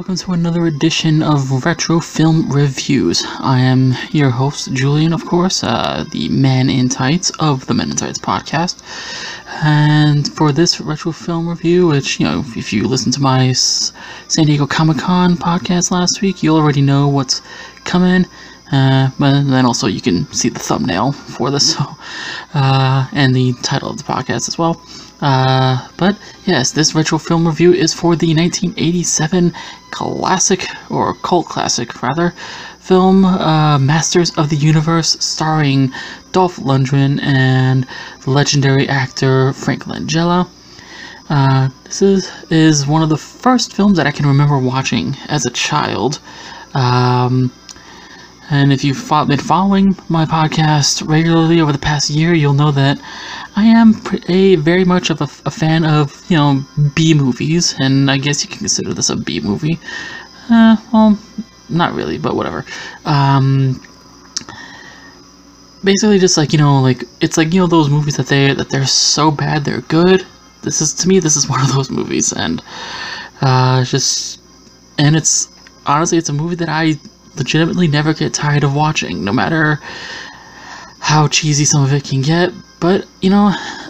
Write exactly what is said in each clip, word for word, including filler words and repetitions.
welcome to another edition of Retro Film Reviews. I am your host, Julian, of course, uh, the Man in Tights of the Men in Tights podcast. And for this retro film review, which, you know, if you listened to my S- San Diego Comic-Con podcast last week, you already know what's coming. Uh, but then also you can see the thumbnail for this, so, uh, and the title of the podcast as well. Uh, but yes, this retro film review is for the nineteen eighty-seven classic, or cult classic rather, film uh, Masters of the Universe, starring Dolph Lundgren and legendary actor Frank Langella. Uh, this is, is one of the first films that I can remember watching as a child. Um, and if you've fo- been following my podcast regularly over the past year, you'll know that I am a very much of a, a fan of, you know, B movies, and I guess you can consider this a B movie. Uh, well, not really, but whatever. Um, basically, just like, you know, like it's like, you know, those movies that they that they're so bad they're good. This is, to me, this is one of those movies, and uh, just and it's honestly it's a movie that I legitimately never get tired of watching, no matter how cheesy some of it can get. But, you know,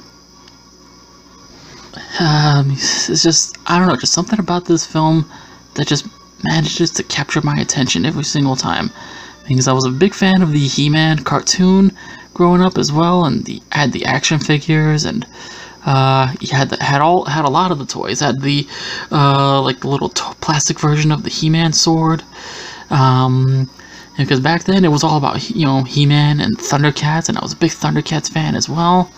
um, it's just, I don't know, just something about this film that just manages to capture my attention every single time. Because I was a big fan of the He-Man cartoon growing up as well, and the had the action figures, and uh, you had the, had all had a lot of the toys. Had the uh, like the little t- plastic version of the He-Man sword. Um, because back then it was all about, you know, He-Man and Thundercats, and I was a big Thundercats fan as well.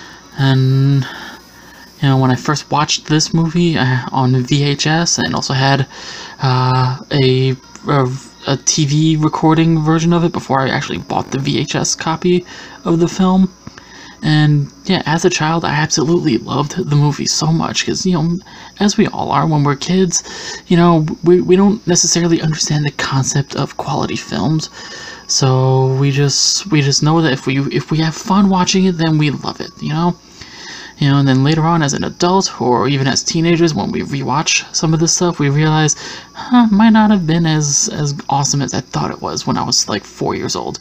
And, you know, when I first watched this movie uh, on V H S, and also had uh, a, a, a T V recording version of it before I actually bought the V H S copy of the film. And yeah, as a child, I absolutely loved the movie so much, because, you know, as we all are when we're kids, you know, we, we don't necessarily understand the concept of quality films, so we just we just know that if we if we have fun watching it, then we love it, you know? You know, and then later on as an adult, or even as teenagers, when we rewatch some of this stuff, we realize, huh, might not have been as, as awesome as I thought it was when I was like four years old.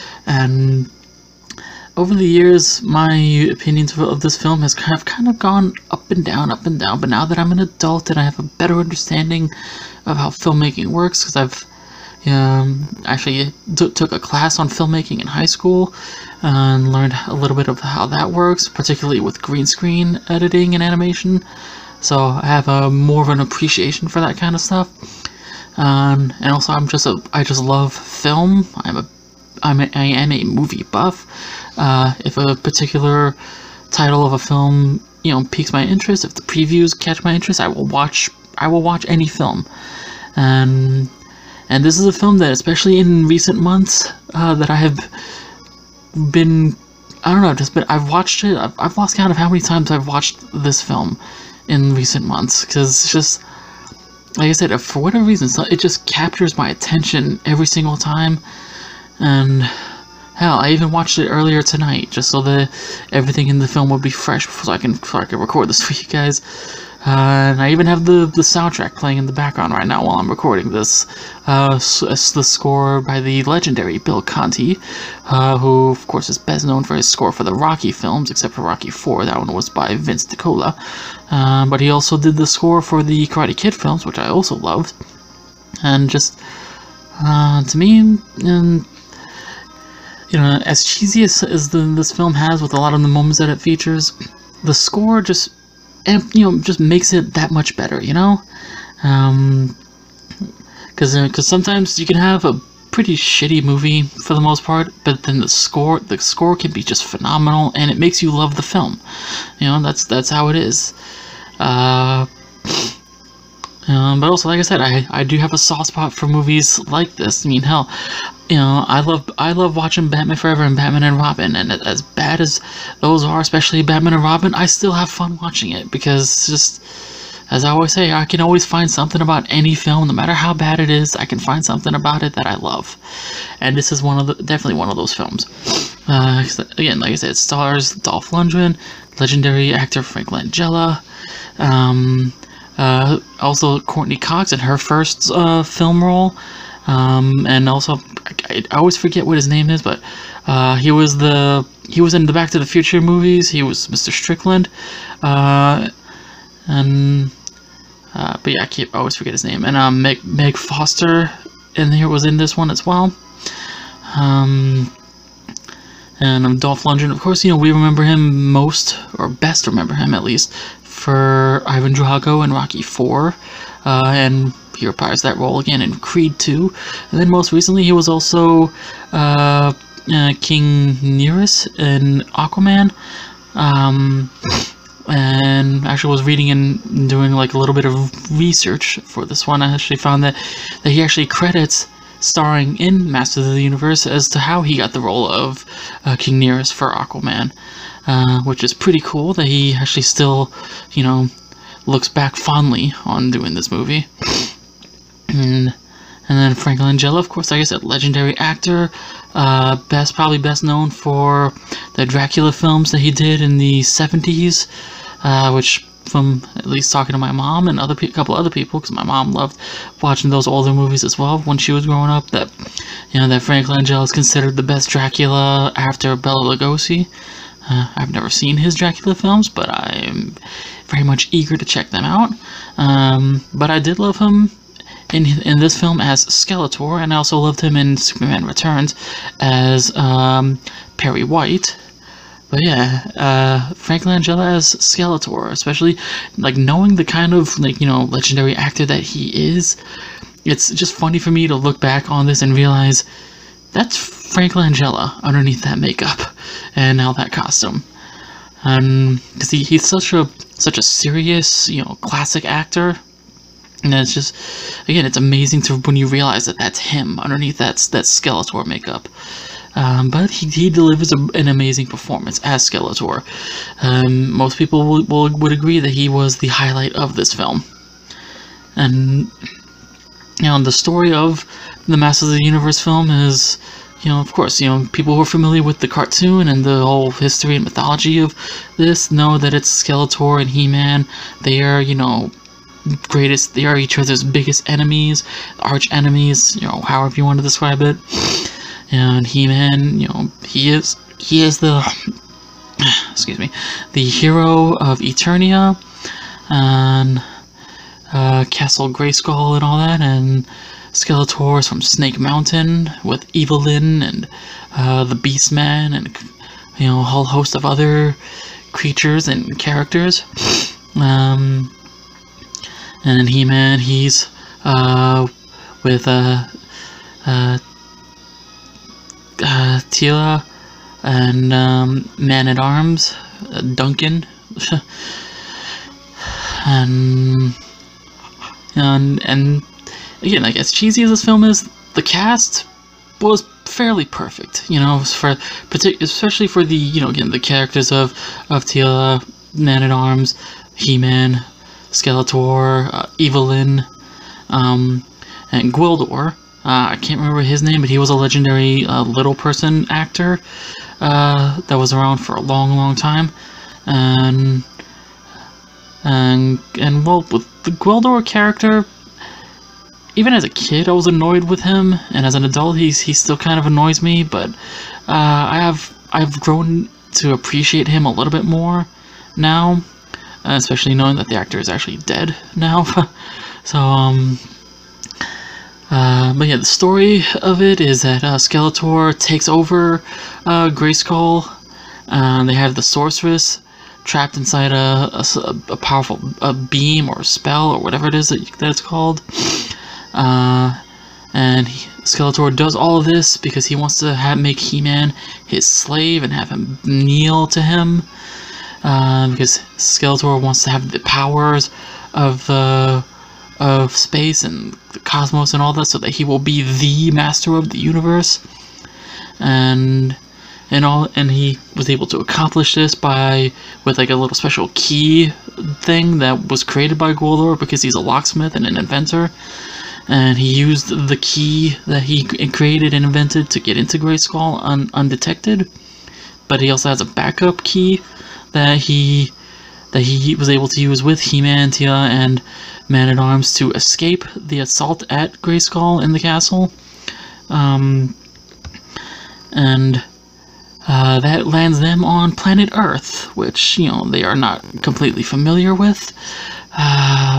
And over the years, my opinions of this film has kind of, kind of gone up and down, up and down, but now that I'm an adult and I have a better understanding of how filmmaking works, because I've um, actually t- took a class on filmmaking in high school and learned a little bit of how that works, particularly with green screen editing and animation, so I have a more of an appreciation for that kind of stuff. Um, and also, I'm just a, I just love film. I'm a I'm a, I am a movie buff. Uh, if a particular title of a film, you know, piques my interest, if the previews catch my interest, I will watch. I will watch any film. And and this is a film that, especially in recent months, uh, that I have been, I don't know, just been. I've watched it. I've, I've lost count of how many times I've watched this film in recent months, because it's just, like I said, for whatever reason, so it just captures my attention every single time. And hell, I even watched it earlier tonight, just so that everything in the film would be fresh, so I can so I can record this for you guys. Uh, and I even have the the soundtrack playing in the background right now while I'm recording this. Uh, so it's the score by the legendary Bill Conti, uh, who of course is best known for his score for the Rocky films, except for Rocky four. That one was by Vince DiCola. Uh, but he also did the score for the Karate Kid films, which I also loved. And just uh, to me, and you know, as cheesy as, as the, this film has with a lot of the moments that it features, the score just, you know, just makes it that much better, you know? Um, because because sometimes you can have a pretty shitty movie for the most part, but then the score, the score can be just phenomenal, and it makes you love the film. You know, that's that's how it is. Uh... Um, but also, like I said, I, I do have a soft spot for movies like this. I mean, hell, you know, I love I love watching Batman Forever and Batman and Robin, and as bad as those are, especially Batman and Robin, I still have fun watching it, because just, as I always say, I can always find something about any film, no matter how bad it is, I can find something about it that I love. And this is one of the, definitely one of those films. Uh, again, like I said, it stars Dolph Lundgren, legendary actor Frank Langella, um... Uh, also, Courtney Cox in her first uh, film role. Um, and also, I, I always forget what his name is, but uh, he was the he was in the Back to the Future movies. He was Mister Strickland, uh, and uh, but yeah, I keep I always forget his name. And um, Meg Meg Foster in here was in this one as well. Um, and um, Dolph Lundgren, of course, you know we remember him most, or best remember him at least, for Ivan Drago in Rocky four, uh, and he reprised that role again in Creed two, and then most recently he was also uh, uh, King Nereus in Aquaman, um, and actually was reading and doing like a little bit of research for this one. I actually found that, that he actually credits starring in Masters of the Universe as to how he got the role of uh, King Nereus for Aquaman, uh, which is pretty cool that he actually still, you know, looks back fondly on doing this movie. And, and then Frank Langella, of course, like I said, legendary actor, uh, best probably best known for the Dracula films that he did in the seventies, uh, which, from at least talking to my mom and other pe couple other people, because my mom loved watching those older movies as well when she was growing up, that, you know, that Frank Langella is considered the best Dracula after Bela Lugosi. Uh, I've never seen his Dracula films, but I'm very much eager to check them out. Um, but I did love him in in this film as Skeletor, and I also loved him in Superman Returns as um, Perry White. But yeah, uh, Frank Langella as Skeletor, especially like knowing the kind of like you know legendary actor that he is, it's just funny for me to look back on this and realize that's Frank Langella underneath that makeup and all that costume. Um, because he, he's such a such a serious, you know, classic actor, and it's just, again, it's amazing to when you realize that that's him underneath that that Skeletor makeup. Um, but he, he delivers a, an amazing performance as Skeletor. Um, most people will, will, would agree that he was the highlight of this film. And you know, the story of the Masters of the Universe film is, you know, of course, you know, people who are familiar with the cartoon and the whole history and mythology of this know that it's Skeletor and He-Man. They are, you know, greatest, they are each other's biggest enemies, arch enemies, you know, however you want to describe it. And He-Man, you know, he is, he is the, excuse me, the hero of Eternia, and uh, Castle Grayskull and all that, and Skeletor is from Snake Mountain with Evelyn and uh, the Beastman and, you know, a whole host of other creatures and characters. Um, and in He-Man, he's uh, with uh, uh, uh, Teela and um, Man-at-Arms, uh, Duncan, and, and, and again, like, as cheesy as this film is, the cast was fairly perfect, you know, for partic especially for the, you know, again, the characters of, of Teela, Man-at-Arms, He-Man, Skeletor, uh, Evelyn, um, and Gwildor. Uh, I can't remember his name, but he was a legendary uh, little person actor uh, that was around for a long, long time. And, and, and well, with the Gwildor character, even as a kid, I was annoyed with him, and as an adult, he's he still kind of annoys me. But uh, I have I've grown to appreciate him a little bit more now, uh, especially knowing that the actor is actually dead now. So um, uh, but yeah, the story of it is that uh, Skeletor takes over uh, Grayskull. Uh, they have the sorceress trapped inside a a, a powerful a beam or a spell or whatever it is that, that it's called. Uh, and he, Skeletor does all of this because he wants to have, make He-Man his slave and have him kneel to him, uh, because Skeletor wants to have the powers of uh, of space and the cosmos and all that, so that he will be the master of the universe. And and all and he was able to accomplish this by with like a little special key thing that was created by Gwildor, because he's a locksmith and an inventor. And he used the key that he created and invented to get into Grayskull un undetected. But he also has a backup key that he that he was able to use with He-Man, Tia, and Man-at-Arms to escape the assault at Grayskull in the castle. Um, and uh, that lands them on planet Earth, which, you know, they are not completely familiar with. Uh,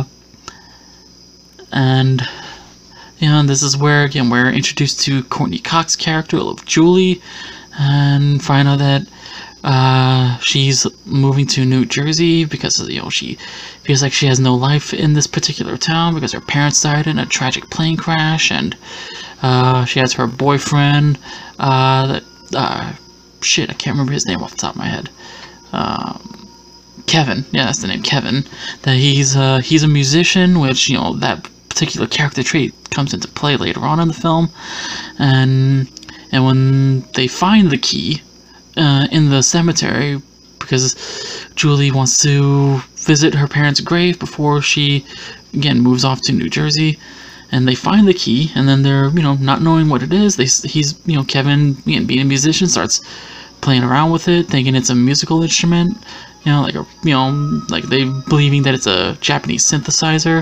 and, you know, this is where, again, we're introduced to Courtney Cox's character of Julie, and find out that uh, she's moving to New Jersey because, you know, she feels like she has no life in this particular town because her parents died in a tragic plane crash, and uh, she has her boyfriend, uh, that, uh, shit, I can't remember his name off the top of my head, um, Kevin, yeah, that's the name, Kevin, that he's, uh, he's a musician, which, you know, that particular character trait comes into play later on in the film, and, and when they find the key, uh, in the cemetery, because Julie wants to visit her parents' grave before she, again, moves off to New Jersey, and they find the key, and then they're, you know, not knowing what it is, they, he's, you know, Kevin, again, being a musician, starts playing around with it, thinking it's a musical instrument, you know, like a, you know, like they believing that it's a Japanese synthesizer,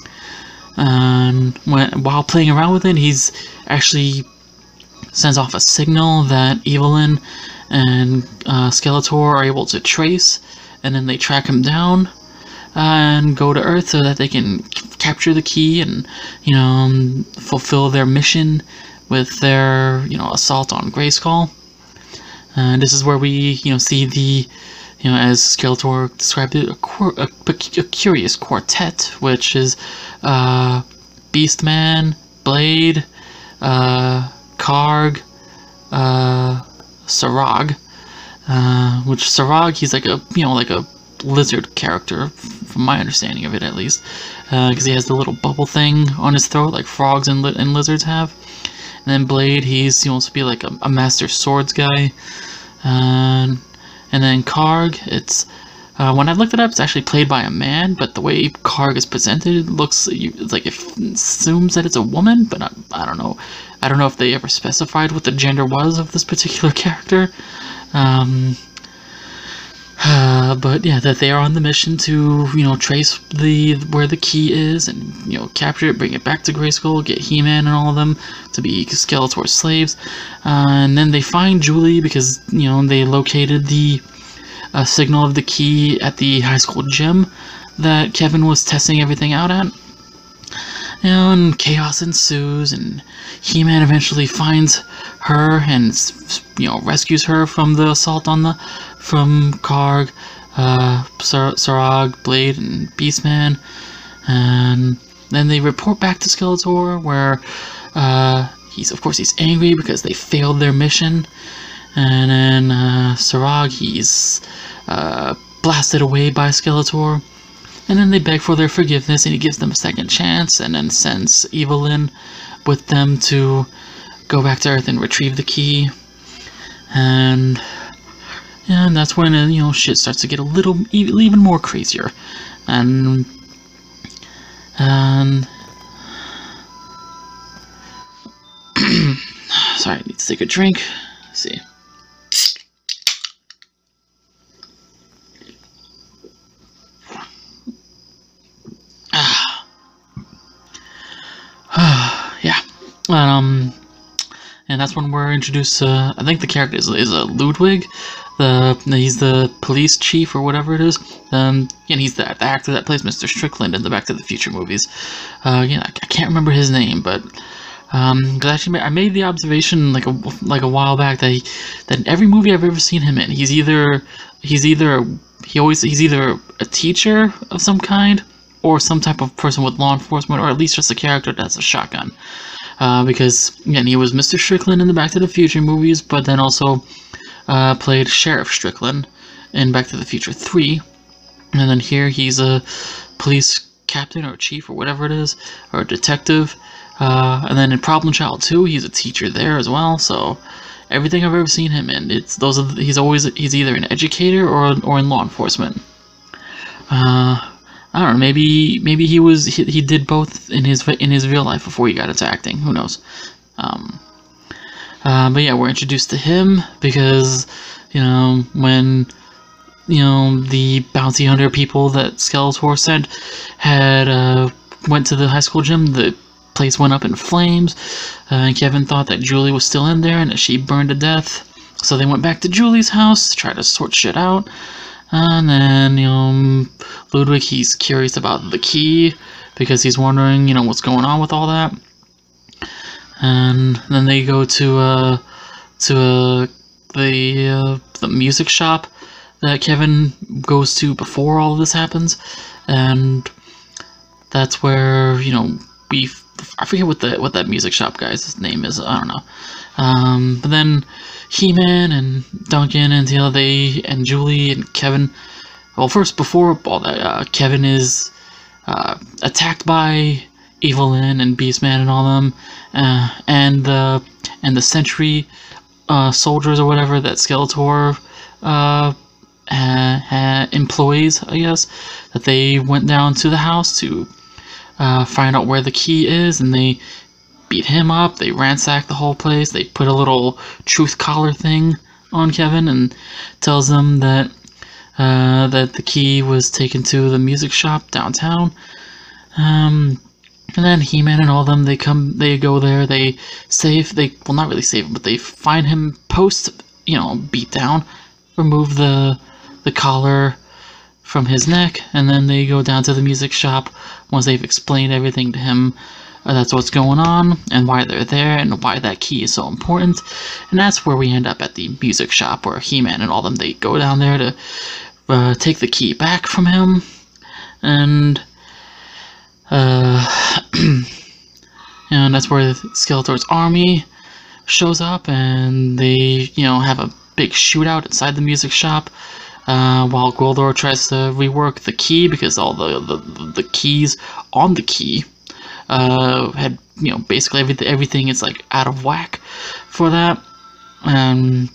and when, while playing around with it, he's actually sends off a signal that Evil-Lyn and uh, Skeletor are able to trace, and then they track him down and go to Earth so that they can capture the key and, you know, fulfill their mission with their, you know, assault on Grayskull. And this is where we, you know, see the, you know, as Skeletor described it, a, a, a curious quartet, which is uh, Beastman, Blade, uh, Karg, uh, Sarag, uh, which Sarag, he's like a, you know, like a lizard character, from my understanding of it at least, because uh, he has the little bubble thing on his throat like frogs and, li and lizards have. And then Blade, he's, you know, supposed to be like a, a master swords guy. Um, and then Karg, it's, uh, when I looked it up, it's actually played by a man, but the way Karg is presented, it looks, it's like it assumes that it's a woman, but I, I don't know. I don't know if they ever specified what the gender was of this particular character. Um, uh, but yeah, that they are on the mission to, you know, trace the where the key is and, you know, capture it, bring it back to Grayskull, get He-Man and all of them to be Skeletor's slaves. Uh, and then they find Julie because, you know, they located the uh, signal of the key at the high school gym that Kevin was testing everything out at. You know, and chaos ensues, and He-Man eventually finds her and, you know, rescues her from the assault on the, from Karg, uh, Sar Sarag, Blade, and Beastman. And then they report back to Skeletor, where, uh, he's, of course, he's angry because they failed their mission. And then, uh, Sarag, he's, uh, blasted away by Skeletor. And then they beg for their forgiveness, and he gives them a second chance, and then sends Evil-Lyn with them to go back to Earth and retrieve the key. And, yeah, and that's when, uh, you know, shit starts to get a little, even more crazier. And, and, sorry, I need to take a drink. Let's see. Yeah, um, and that's when we're introduced to, uh, I think the character is, is a Ludwig, the, he's the police chief or whatever it is, um, and he's the, the actor that plays Mister Strickland in the Back to the Future movies. Uh, yeah, I, I can't remember his name, but, um, because actually I made the observation like a, like a while back that he, that in every movie I've ever seen him in, he's either, he's either, he always, he's either a teacher of some kind, or some type of person with law enforcement, or at least just a character that has a shotgun. Uh, because, again, he was Mister Strickland in the Back to the Future movies, but then also uh, played Sheriff Strickland in Back to the Future three. And then here he's a police captain or chief or whatever it is, or a detective. Uh, and then in Problem Child two, he's a teacher there as well. So everything I've ever seen him in, it's those are, he's always, he's either an educator or, or in law enforcement. Uh... I don't know. Maybe maybe he was he, he did both in his in his real life before he got into acting. Who knows? Um, uh, but yeah, we're introduced to him because, you know, when you know, the bounty hunter people that Skeletor sent had uh, went to the high school gym. The place went up in flames, uh, and Kevin thought that Julie was still in there and that she burned to death. So they went back to Julie's house to try to sort shit out. And then, you know, Ludwig, he's curious about the key because he's wondering, you know, what's going on with all that. And then they go to uh, to uh, the uh, the music shop that Kevin goes to before all of this happens, and that's where, you know, we I forget what the what that music shop guy's name is. I don't know. Um, but then He-Man and Duncan and you know, they and Julie and Kevin. Well, first before all that, uh, Kevin is uh, attacked by Evelyn and Beastman and all them, uh, and the and the Sentry uh, soldiers or whatever that Skeletor uh, ha, ha, employees, I guess, that they went down to the house to uh, find out where the key is, and they beat him up. They ransacked the whole place. They put a little truth collar thing on Kevin and tells them that uh, that the key was taken to the music shop downtown. Um, and then He-Man and all of them, they come, they go there, they save, they, well, not really save him, but they find him post, you know, beat down, remove the, the collar from his neck, and then they go down to the music shop once they've explained everything to him. Uh, that's what's going on, and why they're there, and why that key is so important. And that's where we end up at the music shop, where He-Man and all them, they go down there to uh, take the key back from him. And uh, and that's where Skeletor's army shows up, and they, you know, have a big shootout inside the music shop, uh, while Gwildor tries to rework the key, because all the, the, the keys on the key uh, had, you know, basically everything, everything is, like, out of whack for that. Um,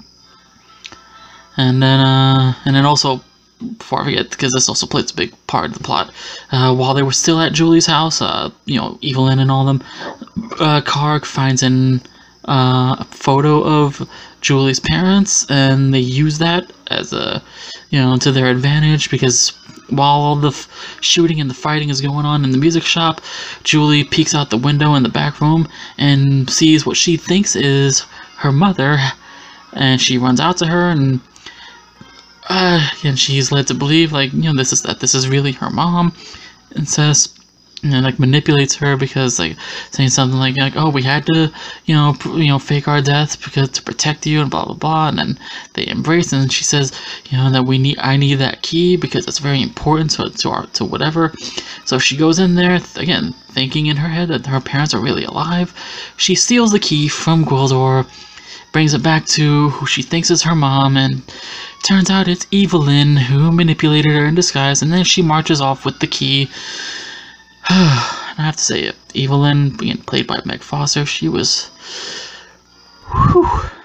and then, uh, and then also, before I forget, because this also plays a big part of the plot, uh, while they were still at Julie's house, uh, you know, Evelyn and all them, uh, Karg finds an, uh, a photo of Julie's parents, and they use that as a, you know, to their advantage, because while all the f shooting and the fighting is going on in the music shop, Julie peeks out the window in the back room and sees what she thinks is her mother, and she runs out to her, and uh, and she's led to believe, like, you know, this is that this is really her mom, and says, and like manipulates her, because like saying something like like oh, we had to, you know, you know fake our deaths because to protect you, and blah blah blah. And then they embrace, and she says, you know, that we need I need that key because it's very important to to our to whatever. So she goes in there again, thinking in her head that her parents are really alive. She steals the key from Gwildor, brings it back to who she thinks is her mom, and turns out it's Evelyn who manipulated her in disguise. And then she marches off with the key. I have to say it, Evelyn, being played by Meg Foster, she was, whew.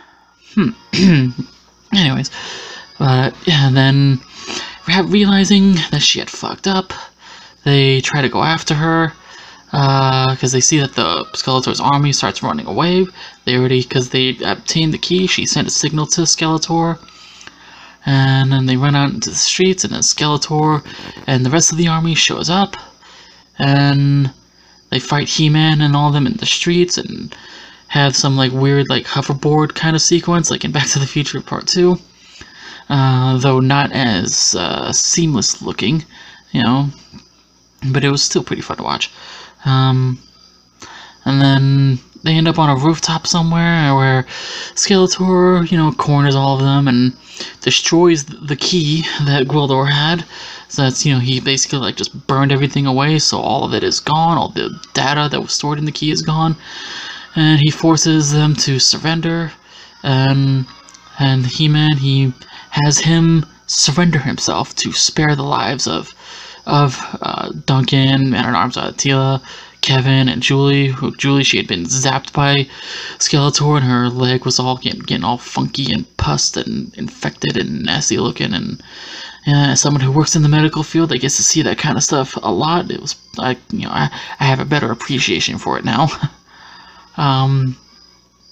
Hmm. Anyways, but yeah, and then realizing that she had fucked up, they try to go after her, because uh, they see that the Skeletor's army starts running away. They already, because they obtained the key, she sent a signal to Skeletor, and then they run out into the streets, and then Skeletor and the rest of the army shows up, and they fight He-Man and all of them in the streets, and have some like weird like hoverboard kind of sequence like in Back to the Future Part two, uh, though not as uh, seamless looking, you know, but it was still pretty fun to watch. Um, and then they end up on a rooftop somewhere where Skeletor, you know, corners all of them and destroys the key that Gwildor had. So that's, you know, he basically like just burned everything away, so all of it is gone, all the data that was stored in the key is gone, and he forces them to surrender, and and He-Man, he has him surrender himself to spare the lives of of uh, Duncan, Man-at-Arms Attila, Kevin, and Julie. Who Julie, she had been zapped by Skeletor, and her leg was all getting, getting all funky and pussed and infected and nasty looking, and yeah, as someone who works in the medical field, I gets to see that kind of stuff a lot. It was like, you know, I, I have a better appreciation for it now. um,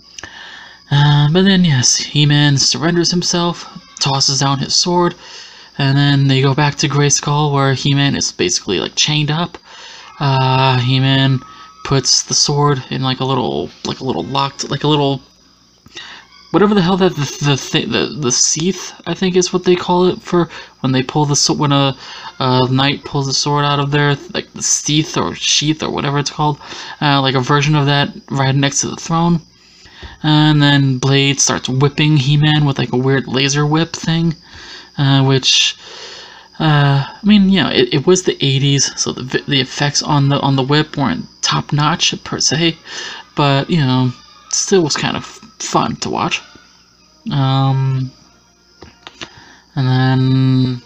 uh, but then, yes, He-Man surrenders himself, tosses down his sword, And then they go back to Grayskull, where He-Man is basically like chained up. Uh, He-Man puts the sword in like a little, like a little locked, like a little, whatever the hell that the the th the, the sheath, I think is what they call it, for when they pull the sword, when a, a knight pulls the sword out of there, like the sheath or sheath or whatever it's called, uh, like a version of that right next to the throne. And then Blade starts whipping He-Man with like a weird laser whip thing, uh, which. Uh, I mean, you know, it, it was the eighties, so the the effects on the on the whip weren't top notch per se, but you know, still was kind of fun to watch. Um, and then,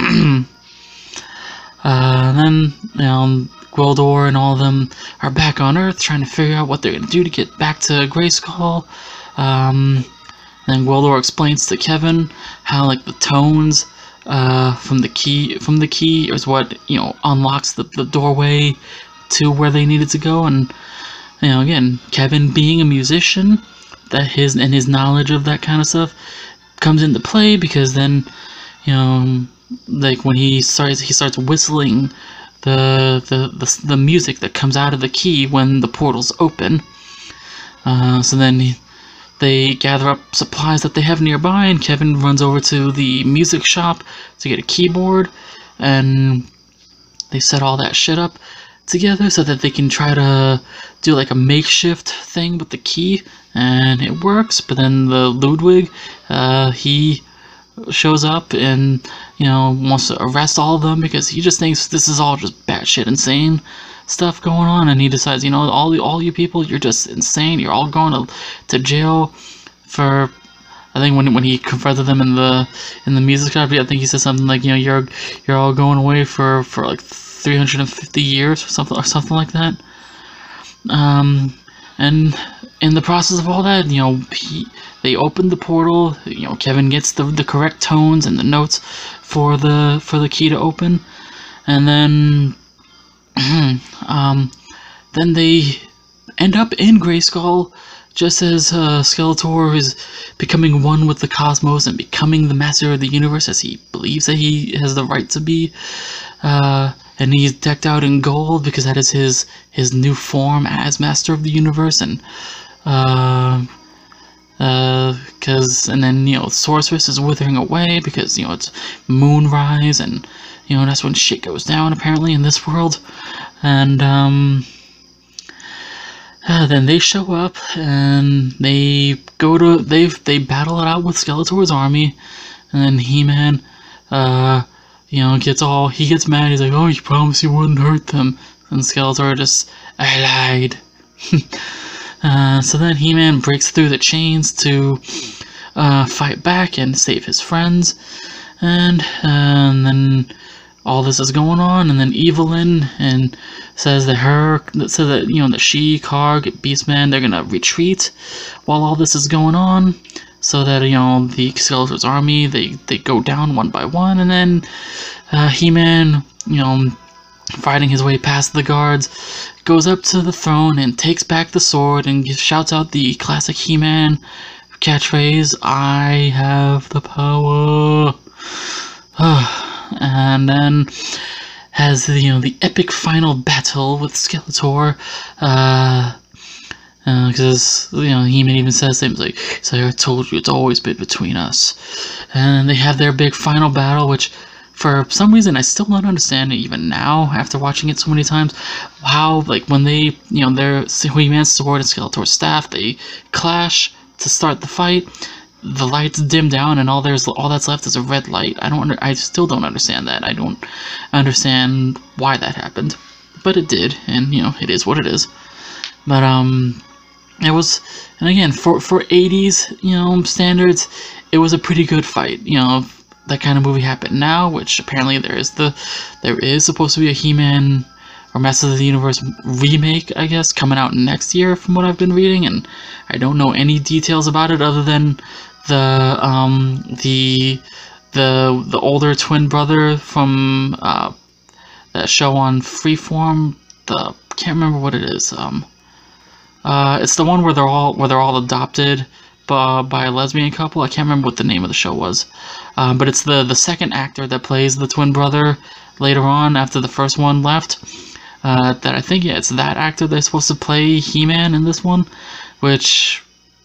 uh, then you know, Gwildor and all of them are back on Earth trying to figure out what they're gonna do to get back to Grayskull. Um, and then Gwildor explains to Kevin how like the tones. Uh, from the key, from the key is what, you know, unlocks the, the doorway to where they needed to go. And, you know, again, Kevin being a musician, that his, and his knowledge of that kind of stuff comes into play, because then, you know, like when he starts, he starts whistling the, the, the, the music that comes out of the key when the portals open. Uh, so then he, They gather up supplies that they have nearby, and Kevin runs over to the music shop to get a keyboard, and they set all that shit up together so that they can try to do like a makeshift thing with the key, and it works. But then the Ludwig, uh, he shows up and, you know, wants to arrest all of them because he just thinks this is all just batshit insane stuff going on, and he decides, you know, all all you people, you're just insane. You're all going to to jail for. I think when when he confronted them in the in the music shop, I think he said something like, you know, you're you're all going away for for like three hundred fifty years or something or something like that. Um, and in the process of all that, you know, he they opened the portal. You know, Kevin gets the the correct tones and the notes for the for the key to open, and then. um, then they end up in Grayskull, just as uh, Skeletor is becoming one with the cosmos and becoming the master of the universe, as he believes that he has the right to be. Uh, and he's decked out in gold because that is his his new form as master of the universe. And uh, uh, cause and then you know Sorceress is withering away because you know it's moonrise, and you know that's when shit goes down apparently in this world. And um, uh, then they show up and they go to they they battle it out with Skeletor's army, and then He-Man, uh, you know, gets all he gets mad. He's like, "Oh, you promised you wouldn't hurt them," and Skeletor just, "I lied." uh, so then He-Man breaks through the chains to uh, fight back and save his friends, and, uh, and then. All this is going on, and then Evelyn and says that her that says that you know that she, Karg, Beastman, they're gonna retreat while all this is going on, so that you know the Skeletor's army they they go down one by one, and then uh, He-Man, you know, fighting his way past the guards, goes up to the throne and takes back the sword and shouts out the classic He-Man catchphrase, "I have the power." And then has the, you know the epic final battle with Skeletor, uh, because uh, you know He-Man even says things like, "So I told you it's always been between us," and they have their big final battle, which for some reason I still don't understand even now after watching it so many times, how like when they you know their He-Man's sword and Skeletor's staff they clash to start the fight. The lights dim down, and all there's all that's left is a red light. I don't. Under, I still don't understand that. I don't understand why that happened, but it did, and you know it is what it is. But um, it was, and again for for eighties you know standards, it was a pretty good fight. You know if that kind of movie happened now, which apparently there is the there is supposed to be a He-Man or Masters of the Universe remake, I guess, coming out next year from what I've been reading, and I don't know any details about it other than the um the the the older twin brother from uh that show on Freeform. The can't remember what it is. Um, uh, it's the one where they're all where they're all adopted uh, by a lesbian couple. I can't remember what the name of the show was, um, but it's the the second actor that plays the twin brother later on after the first one left. Uh, that I think yeah, it's that actor that's supposed to play He-Man in this one, which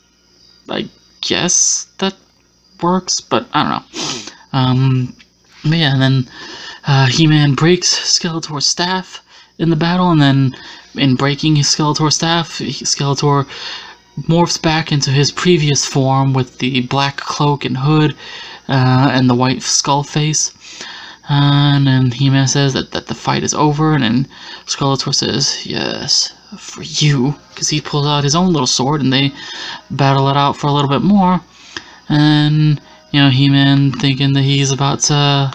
I guess that works, but I don't know. Um, but yeah, and then uh, He-Man breaks Skeletor's staff in the battle, and then in breaking his Skeletor staff, Skeletor morphs back into his previous form with the black cloak and hood uh, and the white skull face. Uh, and then He-Man says that, that the fight is over, and then Skeletor says, yes, for you, because he pulls out his own little sword, and they battle it out for a little bit more. And, you know, He-Man thinking that he's about to,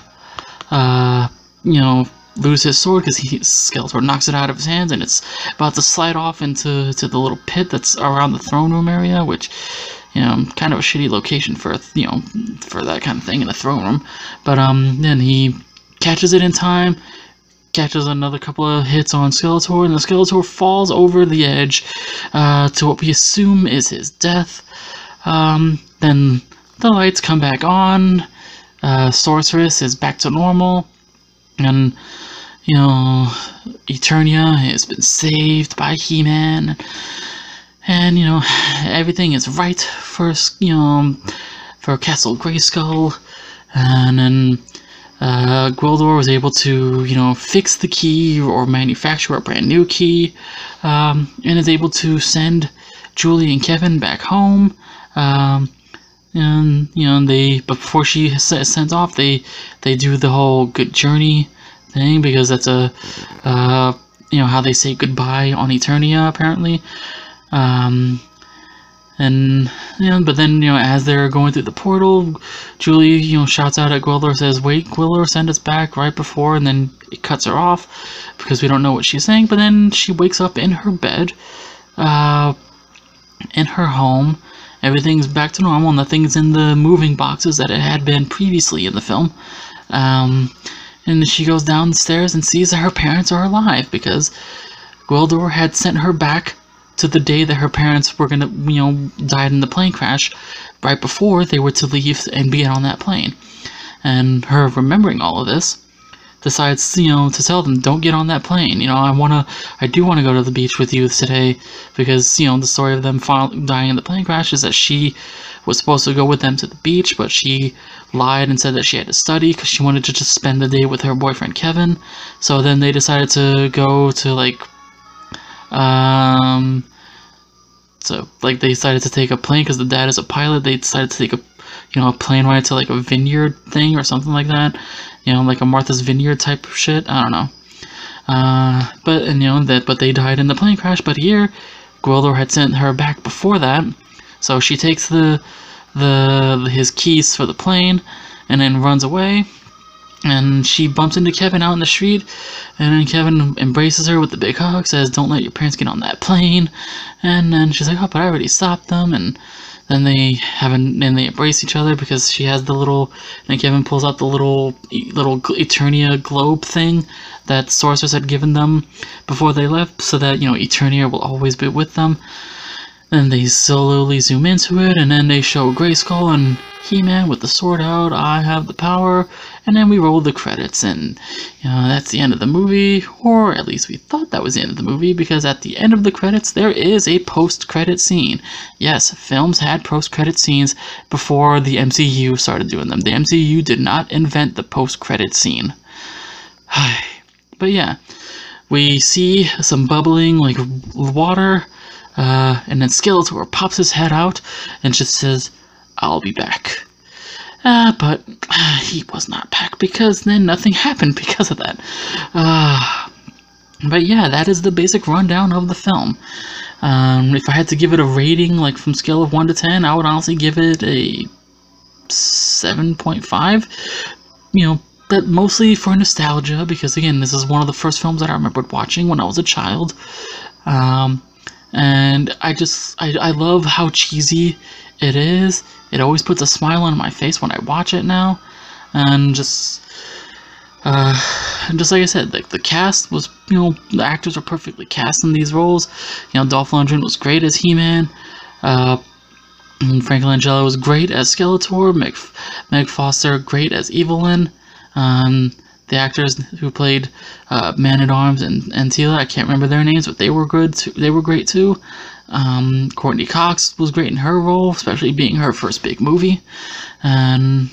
uh, you know, lose his sword, because he Skeletor knocks it out of his hands, and it's about to slide off into to the little pit that's around the throne room area, which, you know, kind of a shitty location for, you know, for that kind of thing in a throne room. But um, then he catches it in time, catches another couple of hits on Skeletor, and the Skeletor falls over the edge uh, to what we assume is his death. Um, then the lights come back on, uh, Sorceress is back to normal, and, you know, Eternia has been saved by He-Man. And, you know, everything is right for, you know, for Castle Grayskull. And then uh, Gwildor was able to, you know, fix the key or manufacture a brand new key. Um, and is able to send Julie and Kevin back home. Um, and, you know, they, but before she is sent off, they, they do the whole good journey thing, because that's a, uh, you know, how they say goodbye on Eternia, apparently. Um, and, you know, but then, you know, as they're going through the portal, Julie, you know, shouts out at Gwildor, says, wait, Gwildor, send us back right before, and then it cuts her off, because we don't know what she's saying. But then she wakes up in her bed, uh, in her home. Everything's back to normal, nothing's in the moving boxes that it had been previously in the film. Um, and she goes down the stairs and sees that her parents are alive, because Gwildor had sent her back to the day that her parents were gonna, you know, died in the plane crash, right before they were to leave and be on that plane. And her remembering all of this, decides, you know, to tell them, don't get on that plane. You know, I wanna, I do want to go to the beach with you today, because, you know, the story of them dying in the plane crash is that she was supposed to go with them to the beach, but she lied and said that she had to study because she wanted to just spend the day with her boyfriend Kevin. So then they decided to go to, like, um, so, like, they decided to take a plane, because the dad is a pilot. They decided to take a, you know, a plane ride to, like, a vineyard thing or something like that. You know, like a Martha's Vineyard type of shit. I don't know. Uh, but, and, you know, that, but they died in the plane crash. But here, Gwildor had sent her back before that. So she takes the, the, his keys for the plane, and then runs away. And she bumps into Kevin out in the street, and then Kevin embraces her with the big hug, says, don't let your parents get on that plane. And then she's like, oh, but I already stopped them. And then they haven't, and they embrace each other, because she has the little, and Kevin pulls out the little, little Eternia globe thing that Sorceress had given them before they left, so that, you know, Eternia will always be with them. Then they slowly zoom into it, and then they show Grayskull and He-Man with the sword out, I have the power, and then we roll the credits, and, you know, that's the end of the movie, or at least we thought that was the end of the movie, because at the end of the credits, there is a post-credit scene. Yes, films had post-credit scenes before the M C U started doing them. The M C U did not invent the post-credit scene. But yeah, we see some bubbling, like, water, Uh, and then Skeletor pops his head out and just says, I'll be back. Uh, but uh, he was not back, because then nothing happened because of that. Uh, but yeah, that is the basic rundown of the film. Um, if I had to give it a rating, like from scale of one to ten, I would honestly give it a seven point five. You know, but mostly for nostalgia, because again, this is one of the first films that I remembered watching when I was a child. Um... And I just, I, I love how cheesy it is. It always puts a smile on my face when I watch it now. And just, uh, and just like I said, like, the cast was, you know, the actors were perfectly cast in these roles. You know, Dolph Lundgren was great as He-Man. Uh, Frank Langella was great as Skeletor. Meg, Meg Foster great as Evelyn. Um, the actors who played uh, Man-at-Arms and, and Teela, I can't remember their names, but they were good. Too, they were great too. Um, Courtney Cox was great in her role, especially being her first big movie. And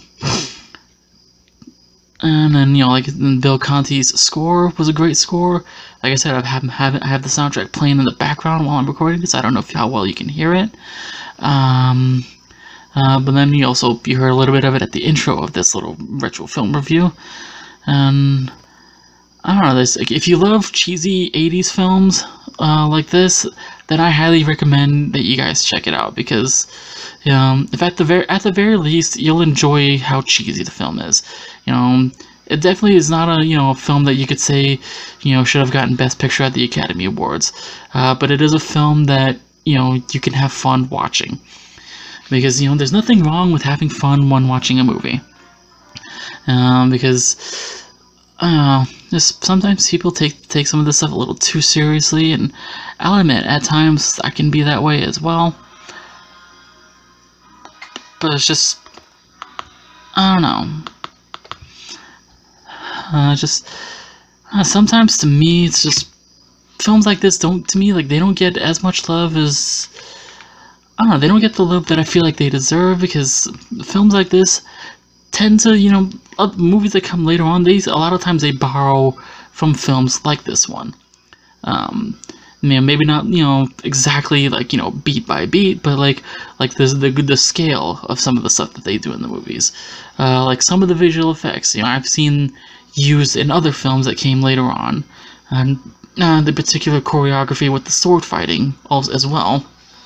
and then you know, like Bill Conti's score was a great score. Like I said, I have have I have the soundtrack playing in the background while I'm recording this. I don't know if how well you can hear it. Um, uh, but then you also you heard a little bit of it at the intro of this little retro film review. And I don't know, this like, if you love cheesy eighties films uh, like this, then I highly recommend that you guys check it out, because um, if at the very at the very least you'll enjoy how cheesy the film is. You know, it definitely is not a you know a film that you could say you know should have gotten Best Picture at the Academy Awards, uh, but it is a film that you know you can have fun watching, because you know there's nothing wrong with having fun when watching a movie. Um, because uh, just sometimes people take take some of this stuff a little too seriously, and I'll admit at times I can be that way as well. But it's just I don't know. Uh, just uh, sometimes to me it's just films like this don't to me like they don't get as much love as I don't know. They don't get the love that I feel like they deserve, because films like this tend to, you know, uh, movies that come later on, these a lot of times they borrow from films like this one. Um, you know, maybe not, you know, exactly like, you know, beat by beat, but like like the the the scale of some of the stuff that they do in the movies. Uh, like some of the visual effects, you know, I've seen used in other films that came later on, and uh, the particular choreography with the sword fighting also as well.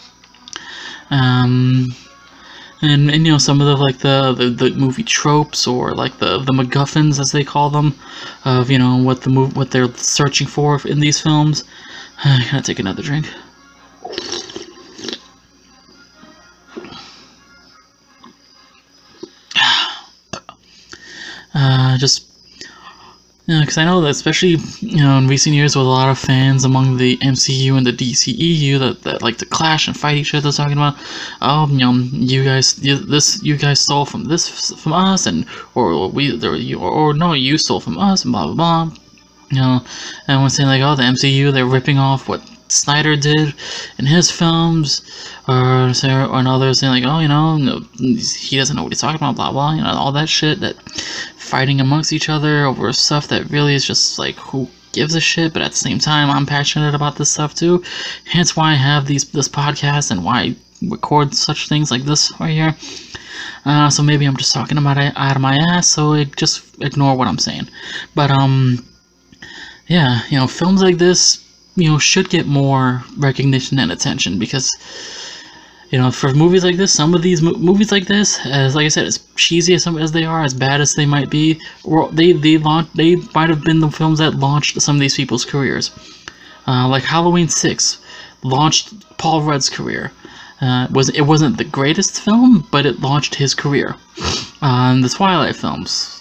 Um. And, and you know, some of the like the, the, the movie tropes, or like the the MacGuffins as they call them, of you know what the move what they're searching for in these films. I gotta take another drink. Uh, just you know, because I know that especially you know in recent years with a lot of fans among the M C U and the D C E U that, that like to clash and fight each other, talking about oh you know you guys you, this you guys stole from this from us, and or we or, you, or, or no you stole from us, and blah blah blah. You know, and when saying like oh the M C U they're ripping off what Snyder did in his films, or or others saying like oh you know no, he doesn't know what he's talking about, blah blah, you know, all that shit, that fighting amongst each other over stuff that really is just like who gives a shit. But at the same time I'm passionate about this stuff too, hence why I have these this podcast and why I record such things like this right here. Uh, so maybe I'm just talking about it out of my ass, so it, just ignore what I'm saying. But um yeah, you know, films like this you know should get more recognition and attention, because you know for movies like this, some of these mo movies like this, as like I said, as cheesy as some as they are, as bad as they might be, or they they launched they might have been the films that launched some of these people's careers. Uh, like Halloween six launched Paul Rudd's career. Uh, was it wasn't the greatest film, but it launched his career. Uh, and the Twilight films,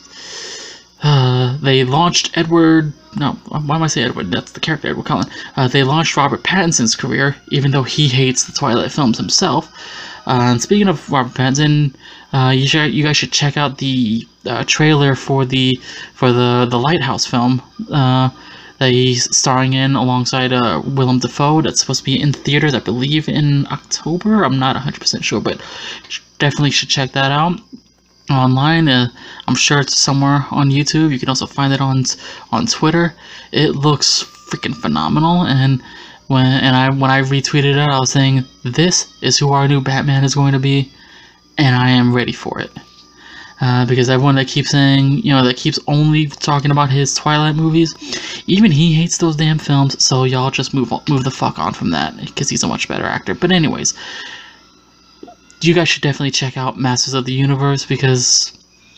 uh, they launched Edward. No, why am I saying Edward? That's the character, Edward Cullen. Uh, they launched Robert Pattinson's career, even though he hates the Twilight films himself. Uh, and speaking of Robert Pattinson, uh, you should, you guys should check out the uh, trailer for the for the the Lighthouse film uh, that he's starring in alongside uh, Willem Dafoe. That's supposed to be in theaters, I believe, in October. I'm not one hundred percent sure, but definitely should check that out online. uh, I'm sure it's somewhere on YouTube. You can also find it on on Twitter. It looks freaking phenomenal, and when and I when I retweeted it, I was saying this is who our new Batman is going to be, and I am ready for it. Uh, because everyone that keeps saying, you know, that keeps only talking about his Twilight movies, even he hates those damn films. So y'all just move move the fuck on from that, because he's a much better actor. But anyways, you guys should definitely check out Masters of the Universe, because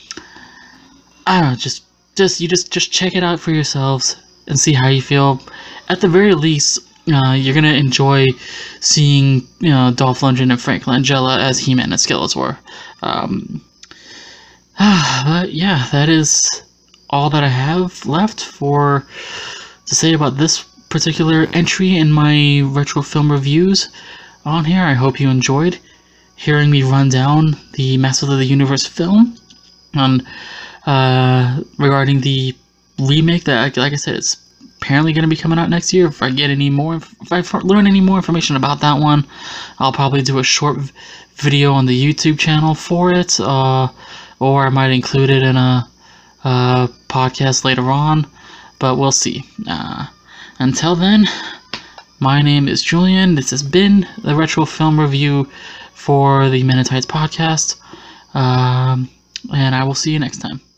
I don't know, just just you just just check it out for yourselves and see how you feel. At the very least, uh, you're gonna enjoy seeing you know Dolph Lundgren and Frank Langella as He-Man and Skeletor. Um, but yeah, that is all that I have left for to say about this particular entry in my retro film reviews on here. I hope you enjoyed. hearing me run down the Masters of the Universe film, and uh, regarding the remake that, like I said, it's apparently going to be coming out next year. If I get any more, if I learn any more information about that one, I'll probably do a short video on the YouTube channel for it, uh, or I might include it in a, a podcast later on, but we'll see. Uh, until then, my name is Julian. This has been the Retro Film Review for the Men in Tights podcast, um, and I will see you next time.